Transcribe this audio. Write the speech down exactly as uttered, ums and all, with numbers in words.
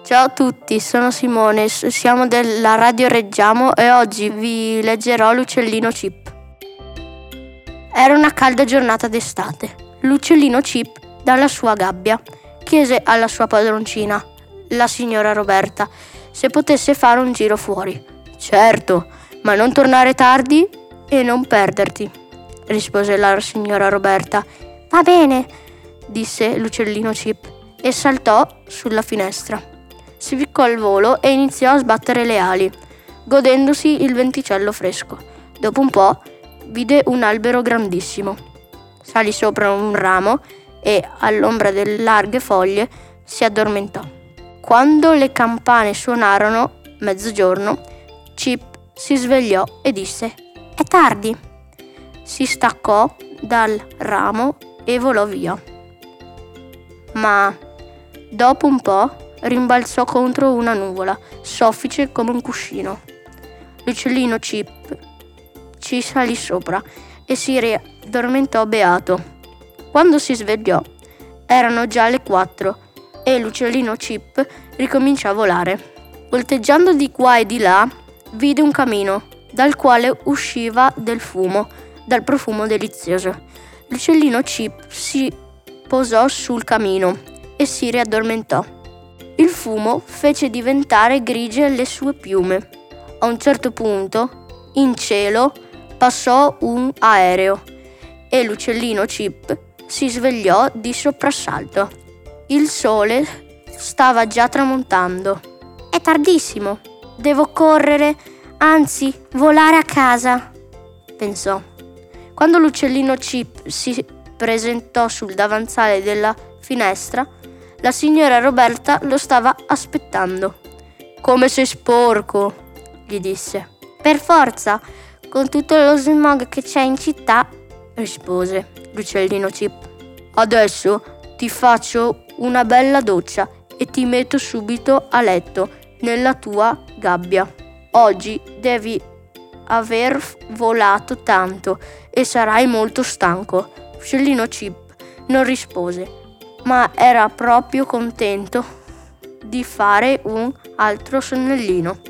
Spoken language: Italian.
Ciao a tutti, sono Simone, siamo della Radio Reggiamo e oggi vi leggerò L'uccellino Cip. Era una calda giornata d'estate. L'uccellino Cip, dalla sua gabbia, chiese alla sua padroncina, la signora Roberta, se potesse fare un giro fuori. Certo, ma non tornare tardi e non perderti, rispose la signora Roberta. Va bene, disse l'uccellino Cip e saltò sulla finestra. Si ficcò al volo e iniziò a sbattere le ali, godendosi il venticello fresco. Dopo un po' vide un albero grandissimo. Salì sopra un ramo e, all'ombra delle larghe foglie, si addormentò. Quando le campane suonarono, mezzogiorno, Cip si svegliò e disse: «È tardi!» Si staccò dal ramo e volò via. Ma dopo un po' rimbalzò contro una nuvola, soffice come un cuscino. L'uccellino Cip ci salì sopra e si riaddormentò beato. Quando si svegliò, erano già le quattro e l'uccellino Cip ricominciò a volare. Volteggiando di qua e di là, vide un camino dal quale usciva del fumo, dal profumo delizioso. L'uccellino Cip si posò sul camino e si riaddormentò. Il fumo fece diventare grigie le sue piume. A un certo punto, in cielo, passò un aereo e l'uccellino Cip si svegliò di soprassalto. Il sole stava già tramontando. «È tardissimo, devo correre, anzi volare a casa», pensò. Quando l'uccellino Cip si presentò sul davanzale della finestra, la signora Roberta lo stava aspettando. «Come sei sporco», gli disse. «Per forza, con tutto lo smog che c'è in città», rispose l'uccellino Cip. «Adesso ti faccio una bella doccia e ti metto subito a letto nella tua gabbia. Oggi devi aver volato tanto e sarai molto stanco». L'uccellino Cip non rispose, ma era proprio contento di fare un altro sonnellino.